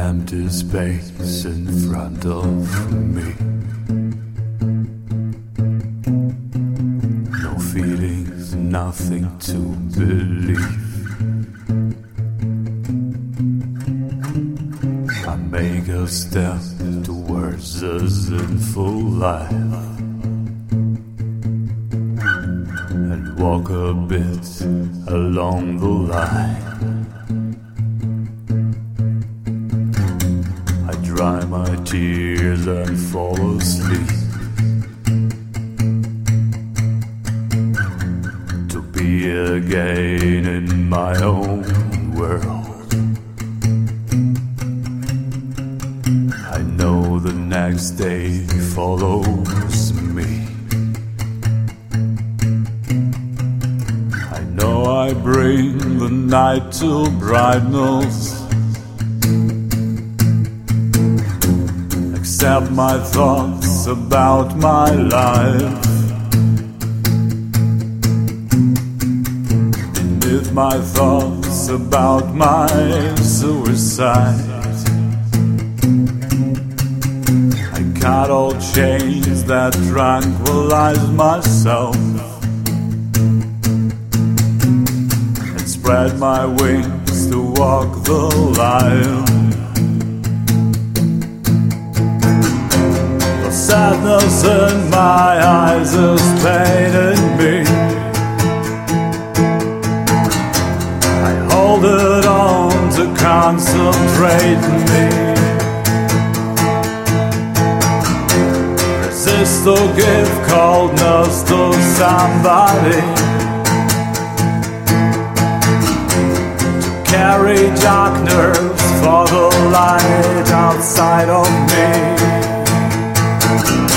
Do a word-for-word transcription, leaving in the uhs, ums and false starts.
empty space in front of me. No feelings, nothing to believe. I make a step towards a sinful life and walk a bit along the line. Dry my tears and fall asleep, to be again in my own world. I know the next day follows me. I know I bring the night to brightness. Accept my thoughts about my life. Beneath my thoughts about my suicide, I cut all chains that tranquilize myself and spread my wings to walk the line. Sadness in my eyes is painting me. I hold it on to concentrate me. Resist to give coldness to somebody, to carry darkness for the light outside of me.